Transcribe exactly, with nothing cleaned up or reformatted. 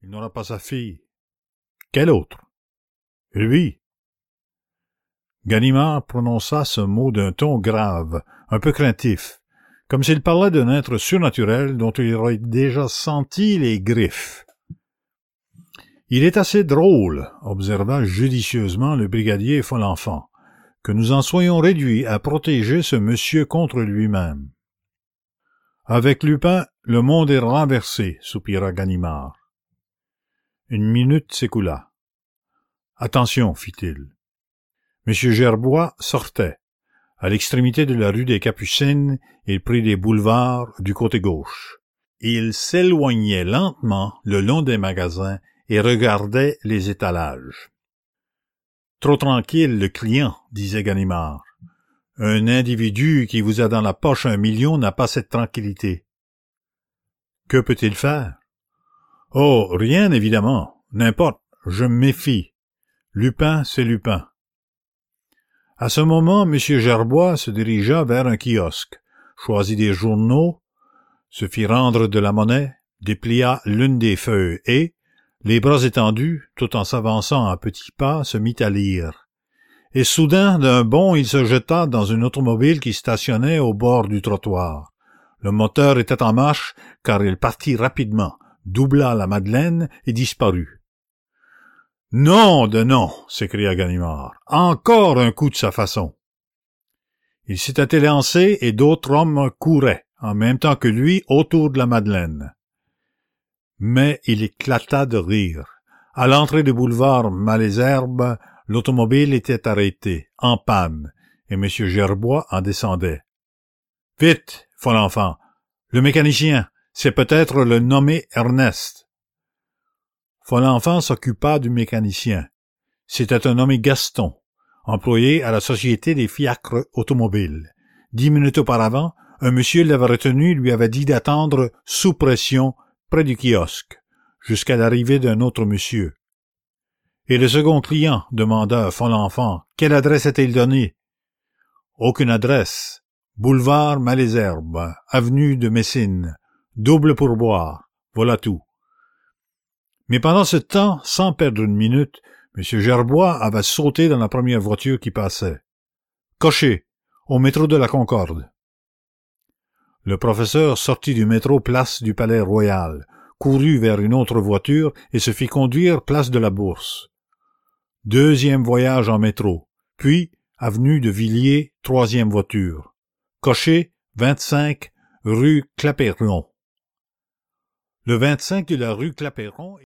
Il n'aura pas sa fille. Quel autre? Lui. Ganimard prononça ce mot d'un ton grave, un peu craintif, comme s'il parlait d'un être surnaturel dont il aurait déjà senti les griffes. Il est assez drôle, observa judicieusement le brigadier Folenfant, que nous en soyons réduits à protéger ce monsieur contre lui-même. Avec Lupin, le monde est renversé, soupira Ganimard. Une minute s'écoula. Attention, fit-il. Monsieur Gerbois sortait. À l'extrémité de la rue des Capucines, il prit les boulevards du côté gauche. Il s'éloignait lentement le long des magasins et regardait les étalages. Trop tranquille le client, disait Ganimard. Un individu qui vous a dans la poche un million n'a pas cette tranquillité. Que peut-il faire? Oh, rien évidemment, n'importe, je me méfie. Lupin, c'est Lupin. À ce moment, M. Gerbois se dirigea vers un kiosque, choisit des journaux, se fit rendre de la monnaie, déplia l'une des feuilles et, les bras étendus, tout en s'avançant à petits pas, se mit à lire. Et soudain, d'un bond, il se jeta dans une automobile qui stationnait au bord du trottoir. Le moteur était en marche, car il partit rapidement, doubla la Madeleine et disparut. « Non de non !» s'écria Ganimard. « Encore un coup de sa façon !» Il s'était élancé et d'autres hommes couraient, en même temps que lui, autour de la Madeleine. Mais il éclata de rire. À l'entrée du boulevard Malesherbes, l'automobile était arrêtée, en panne, et M. Gerbois en descendait. « Vite, Folenfant! Le mécanicien, c'est peut-être le nommé Ernest. » Folenfant s'occupa du mécanicien. C'était un nommé Gaston, employé à la Société des fiacres automobiles. Dix minutes auparavant, un monsieur l'avait retenu et lui avait dit d'attendre sous pression près du kiosque, jusqu'à l'arrivée d'un autre monsieur. « Et le second client, demanda Folenfant, quelle adresse a-t-il donnée? »« Aucune adresse. Boulevard Malesherbes, avenue de Messine, double pourboire, voilà tout. » Mais pendant ce temps, sans perdre une minute, M. Gerbois avait sauté dans la première voiture qui passait. « Cocher, au métro de la Concorde. » Le professeur sortit du métro place du Palais-Royal, courut vers une autre voiture et se fit conduire place de la Bourse. Deuxième voyage en métro, puis avenue de Villiers, troisième voiture. Cocher, vingt-cinq, rue Clapeyron. Le vingt-cinq de la rue Clapeyron